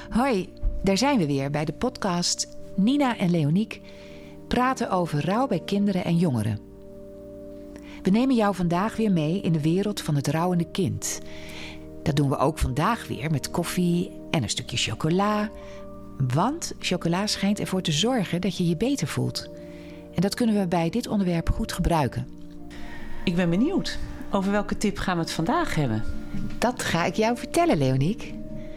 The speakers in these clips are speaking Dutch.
Hoi, daar zijn we weer bij de podcast Nina en Leoniek praten over rouw bij kinderen en jongeren. We nemen jou vandaag weer mee in de wereld van het rouwende kind. Dat doen we ook vandaag weer met koffie en een stukje chocola. Want chocola schijnt ervoor te zorgen dat je je beter voelt. En dat kunnen we bij dit onderwerp goed gebruiken. Ik ben benieuwd. Over welke tip gaan we het vandaag hebben? Dat ga ik jou vertellen, Leoniek.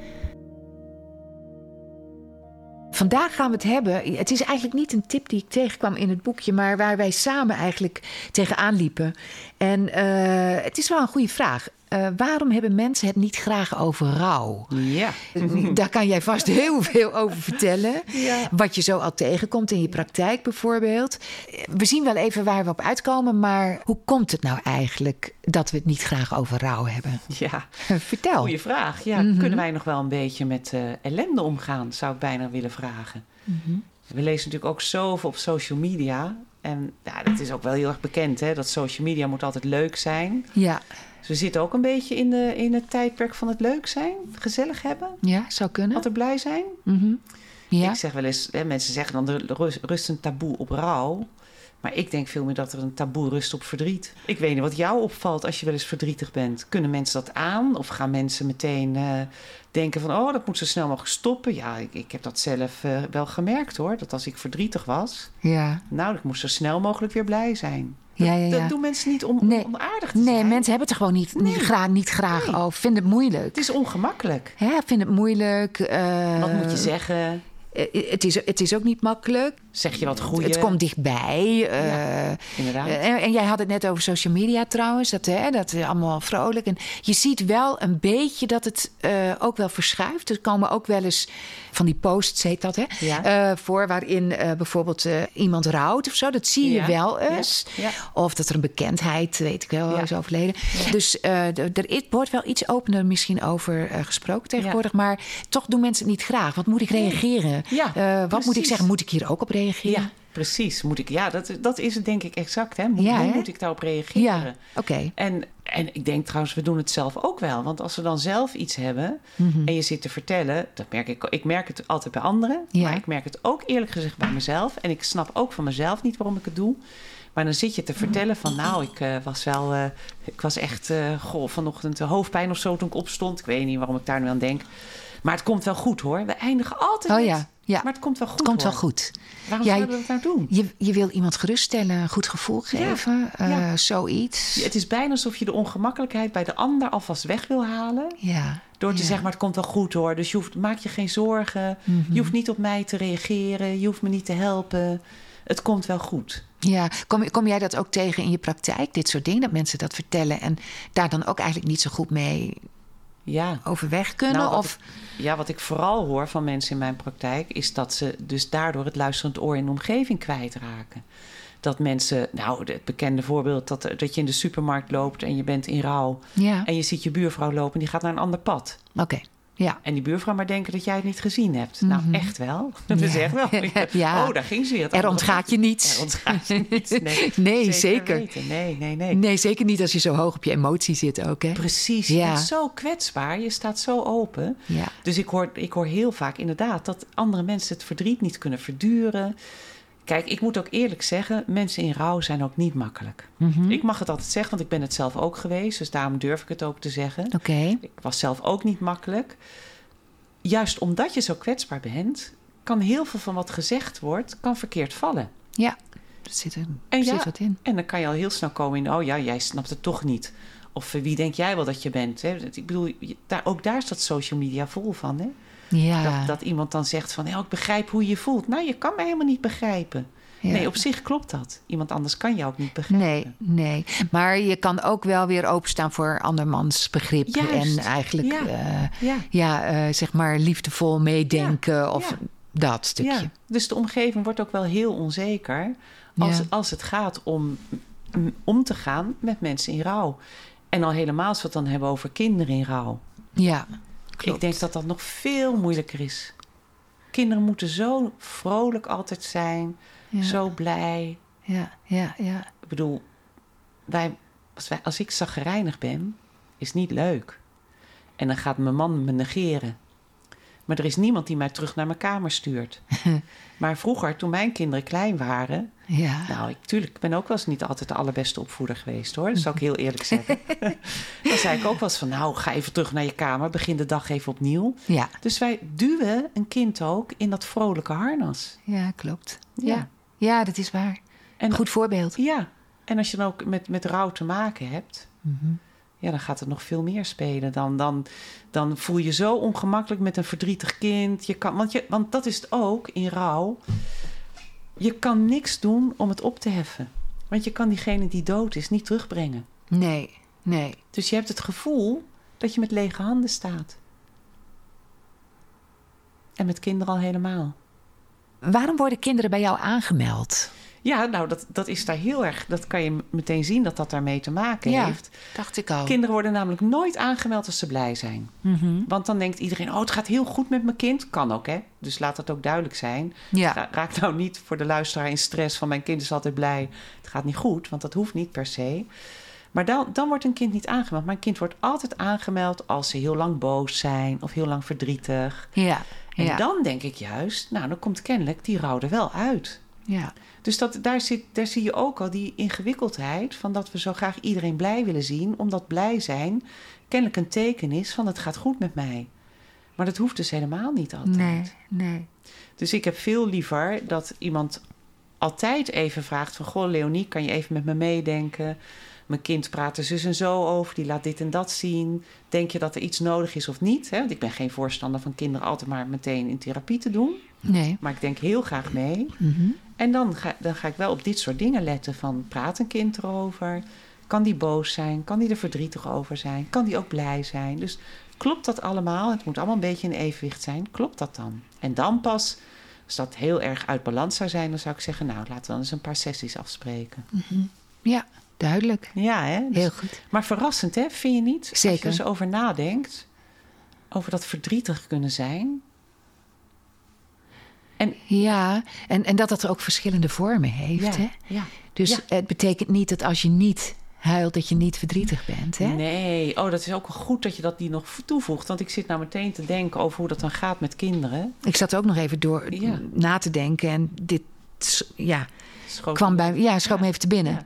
Vandaag gaan we het hebben. Het is eigenlijk niet een tip die ik tegenkwam in het boekje, maar waar wij samen eigenlijk tegenaan liepen. En het is wel een goede vraag. Waarom hebben mensen het niet graag over rouw? Ja. Daar kan jij vast heel veel over vertellen. Ja. Wat je zo al tegenkomt in je praktijk bijvoorbeeld. We zien wel even waar we op uitkomen, maar hoe komt het nou eigenlijk dat we het niet graag over rouw hebben? Ja. Vertel. Goeie vraag. Ja, Kunnen wij nog wel een beetje met ellende omgaan, zou ik bijna willen vragen. Mm-hmm. We lezen natuurlijk ook zoveel op social media. En ja, dat is ook wel heel erg bekend, hè? Dat social media moet altijd leuk zijn. Ja. Dus we zitten ook een beetje in het tijdperk van het leuk zijn. Gezellig hebben. Ja, zou kunnen. Altijd blij zijn. Mm-hmm. Ja. Ik zeg wel eens, mensen zeggen dan er rust een taboe op rouw. Maar ik denk veel meer dat er een taboe rust op verdriet. Ik weet niet wat jou opvalt als je wel eens verdrietig bent. Kunnen mensen dat aan? Of gaan mensen meteen denken van, dat moet zo snel mogelijk stoppen? Ja, ik heb dat zelf wel gemerkt hoor. Dat als ik verdrietig was, ik moest zo snel mogelijk weer blij zijn. Dat doen mensen niet om onaardig te zijn. Nee, mensen hebben het er gewoon niet graag over. Vinden het moeilijk. Het is ongemakkelijk. Vinden het moeilijk. Wat moet je zeggen? Het is ook niet makkelijk. Zeg je wat goeie? Het komt dichtbij. Inderdaad. En jij had het net over social media trouwens. Dat is allemaal vrolijk. En je ziet wel een beetje dat het ook wel verschuift. Er komen ook wel eens van die posts, heet dat, hè? Ja. Voor waarin bijvoorbeeld iemand rouwt of zo. Dat zie je wel eens. Ja. Of dat er een bekendheid, weet ik wel, is overleden. Ja. Dus er wordt wel iets opener misschien over gesproken tegenwoordig. Ja. Maar toch doen mensen het niet graag. Wat moet ik reageren? Ja, wat moet ik zeggen? Moet ik hier ook op reageren? Ja, precies. Dat is het denk ik exact. Hè? Hoe moet ik daarop reageren? Ja, oké. En ik denk trouwens, we doen het zelf ook wel. Want als we dan zelf iets hebben en je zit te vertellen, dat merk ik merk het altijd bij anderen. Ja. Maar ik merk het ook eerlijk gezegd bij mezelf. En ik snap ook van mezelf niet waarom ik het doe. Maar dan zit je te vertellen van, ik was echt vanochtend hoofdpijn of zo toen ik opstond. Ik weet niet waarom ik daar nu aan denk. Maar het komt wel goed hoor. We eindigen altijd met... Ja. Maar het komt wel goed. Het komt wel goed. Waarom zouden we dat nou doen? Je wil iemand geruststellen, een goed gevoel geven, zoiets. Het is bijna alsof je de ongemakkelijkheid bij de ander alvast weg wil halen. Ja. Door te zeggen, maar het komt wel goed hoor. Dus maak je geen zorgen. Mm-hmm. Je hoeft niet op mij te reageren. Je hoeft me niet te helpen. Het komt wel goed. Ja, kom jij dat ook tegen in je praktijk? Dit soort dingen, dat mensen dat vertellen en daar dan ook eigenlijk niet zo goed mee... overweg kunnen? Wat ik vooral hoor van mensen in mijn praktijk is dat ze dus daardoor het luisterend oor in de omgeving kwijtraken. Dat mensen, het bekende voorbeeld, dat je in de supermarkt loopt en je bent in rouw. Ja. En je ziet je buurvrouw lopen en die gaat naar een ander pad. Oké. Ja. En die buurvrouw maar denken dat jij het niet gezien hebt. Mm-hmm. Nou, echt wel. Dat is echt wel. Ja. Daar ging ze weer. Er ontgaat je niets. Er ontgaat je niets. Nee, zeker. Nee. Nee, zeker niet als je zo hoog op je emotie zit ook. Hè? Precies. Je bent zo kwetsbaar. Je staat zo open. Ja. Dus ik hoor heel vaak inderdaad dat andere mensen het verdriet niet kunnen verduren. Kijk, ik moet ook eerlijk zeggen, mensen in rouw zijn ook niet makkelijk. Mm-hmm. Ik mag het altijd zeggen, want ik ben het zelf ook geweest. Dus daarom durf ik het ook te zeggen. Okay. Ik was zelf ook niet makkelijk. Juist omdat je zo kwetsbaar bent, kan heel veel van wat gezegd wordt, kan verkeerd vallen. Ja, er zit wat in. En dan kan je al heel snel komen in, jij snapt het toch niet. Of wie denk jij wel dat je bent? Hè? Ik bedoel, ook daar staat social media vol van, hè? Ja. Dat iemand dan zegt van, ik begrijp hoe je je voelt. Nou, je kan mij helemaal niet begrijpen. Ja. Nee, op zich klopt dat. Iemand anders kan jou ook niet begrijpen. Nee. Maar je kan ook wel weer openstaan voor andermans begrip. Juist. En eigenlijk, zeg maar, liefdevol meedenken of dat stukje. Ja. Dus de omgeving wordt ook wel heel onzeker als het gaat om te gaan met mensen in rouw. En al helemaal als we het dan hebben over kinderen in rouw. Ja. Klopt. Ik denk dat dat nog veel moeilijker is. Kinderen moeten zo vrolijk altijd zijn. Ja. Zo blij. Ja. Ik bedoel, als ik chagrijnig ben, is niet leuk. En dan gaat mijn man me negeren. Maar er is niemand die mij terug naar mijn kamer stuurt. Maar vroeger, toen mijn kinderen klein waren... Ja. Nou, ik ben ook wel eens niet altijd de allerbeste opvoeder geweest, hoor. Dat zou ik heel eerlijk zeggen. Dan zei ik ook wel eens van... nou, ga even terug naar je kamer. Begin de dag even opnieuw. Ja. Dus wij duwen een kind ook in dat vrolijke harnas. Ja, klopt. Ja, dat is waar. En, goed voorbeeld. Ja. En als je dan ook met rouw te maken hebt... Mm-hmm. Ja, dan gaat het nog veel meer spelen. Dan voel je zo ongemakkelijk met een verdrietig kind. Want dat is het ook in rouw. Je kan niks doen om het op te heffen. Want je kan diegene die dood is niet terugbrengen. Nee. Dus je hebt het gevoel dat je met lege handen staat. En met kinderen al helemaal. Waarom worden kinderen bij jou aangemeld? Ja, nou, dat is daar heel erg... Dat kan je meteen zien dat daarmee te maken heeft. Dacht ik al. Kinderen worden namelijk nooit aangemeld als ze blij zijn. Mm-hmm. Want dan denkt iedereen... het gaat heel goed met mijn kind. Kan ook, hè? Dus laat dat ook duidelijk zijn. Ja. Raak nou niet voor de luisteraar in stress van... mijn kind is altijd blij. Het gaat niet goed, want dat hoeft niet per se. Maar dan wordt een kind niet aangemeld. Maar een kind wordt altijd aangemeld... als ze heel lang boos zijn of heel lang verdrietig. Ja. En dan denk ik juist... nou, dan komt kennelijk die rouw er wel uit. Ja. Dus daar zie je ook al die ingewikkeldheid... van dat we zo graag iedereen blij willen zien... omdat blij zijn kennelijk een teken is van... het gaat goed met mij. Maar dat hoeft dus helemaal niet altijd. Nee. Dus ik heb veel liever dat iemand altijd even vraagt... van, goh, Leonie, kan je even met me meedenken? Mijn kind praat er zus en zo over, die laat dit en dat zien. Denk je dat er iets nodig is of niet? Hè? Want ik ben geen voorstander van kinderen altijd maar meteen in therapie te doen. Nee. Maar ik denk heel graag mee. Mm-hmm. En dan ga ik wel op dit soort dingen letten. Van, praat een kind erover? Kan die boos zijn? Kan die er verdrietig over zijn? Kan die ook blij zijn? Dus klopt dat allemaal? Het moet allemaal een beetje in evenwicht zijn. Klopt dat dan? En dan pas, als dat heel erg uit balans zou zijn... dan zou ik zeggen, nou, laten we dan eens een paar sessies afspreken. Mm-hmm. Ja, duidelijk. Ja, hè? Dus, heel goed. Maar verrassend, hè? Vind je niet? Zeker. Als je er eens over nadenkt, over dat verdrietig kunnen zijn... En dat er ook verschillende vormen heeft. Hè? Ja. Dus het betekent niet dat als je niet huilt... dat je niet verdrietig bent. Hè? Nee, dat is ook wel goed dat je dat die nog toevoegt. Want ik zit nou meteen te denken over hoe dat dan gaat met kinderen. Ik zat ook nog even door na te denken. En dit schoot me even te binnen.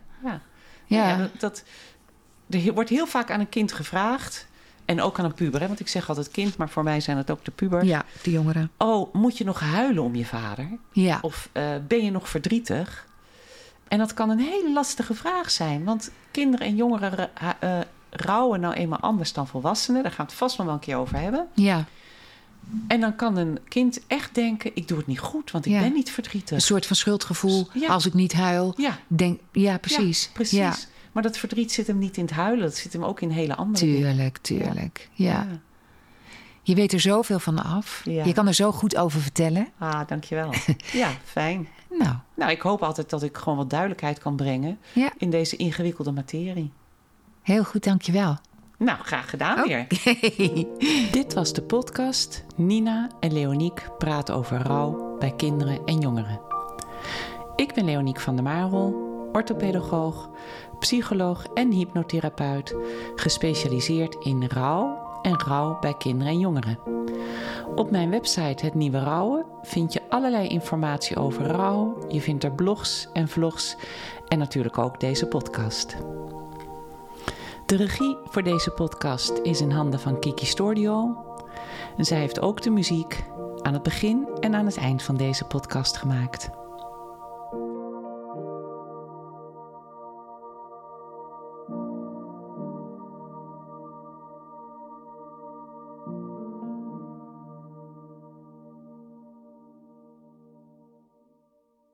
Er wordt heel vaak aan een kind gevraagd... En ook aan een puber, hè? Want ik zeg altijd kind... maar voor mij zijn het ook de pubers. Ja, de jongeren. Oh, moet je nog huilen om je vader? Ja. Of ben je nog verdrietig? En dat kan een hele lastige vraag zijn. Want kinderen en jongeren rouwen nou eenmaal anders dan volwassenen. Daar gaan we het vast nog wel een keer over hebben. Ja. En dan kan een kind echt denken... ik doe het niet goed, want ik ben niet verdrietig. Een soort van schuldgevoel als ik niet huil. Ja, precies. Ja, precies. Ja. Maar dat verdriet zit hem niet in het huilen. Dat zit hem ook in hele andere dingen. Tuurlijk. Ja. Je weet er zoveel van af. Ja. Je kan er zo goed over vertellen. Dankjewel. Ja, fijn. Nou, ik hoop altijd dat ik gewoon wat duidelijkheid kan brengen... in deze ingewikkelde materie. Heel goed, dankjewel. Nou, graag gedaan weer. Dit was de podcast Nina en Leoniek praten over rouw bij kinderen en jongeren. Ik ben Leoniek van der Marel, orthopedagoog, psycholoog en hypnotherapeut, gespecialiseerd in rouw en rouw bij kinderen en jongeren. Op mijn website Het Nieuwe Rouwen vind je allerlei informatie over rouw. Je vindt er blogs en vlogs en natuurlijk ook deze podcast. De regie voor deze podcast is in handen van Kiki Stordio. En zij heeft ook de muziek aan het begin en aan het eind van deze podcast gemaakt.